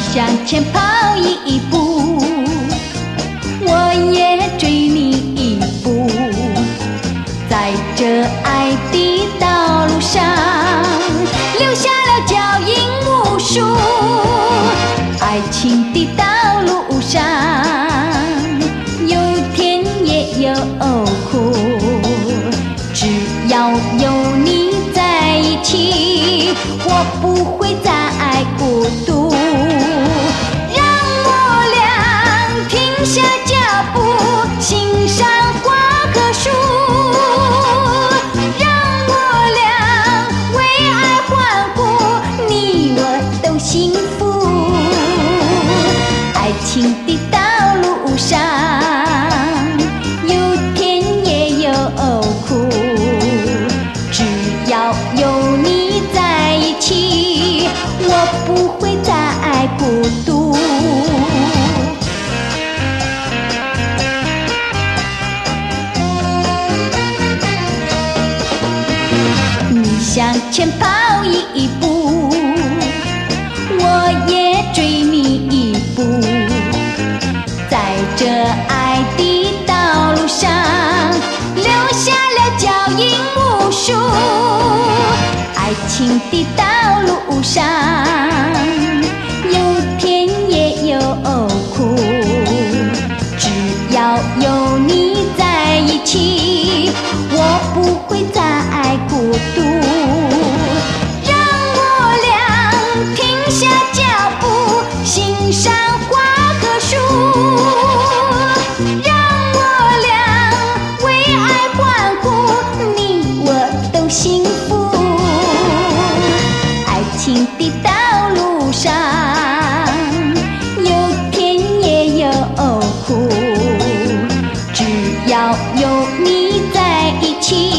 向前跑一步，我也追你一步，在这爱的道路上留下了脚印无数。爱情的道路上有甜也有苦，只要有你在一起，我不会再孤独。让我俩停下脚步，欣赏花和树，让我俩为爱欢呼，你我都幸福。爱情的道路上有甜也有苦，只要有你在一起，我不会再孤独。你向前跑一步，我也追你一步，在这爱的道路上留下了脚印无数。爱情的道路上有甜也有苦，只要有你在一起，我不会再孤独。让我俩停下脚步，欣赏花和树，让我俩为爱欢呼，你我都幸福。爱情的道路上有甜也有苦，只要有你在一起，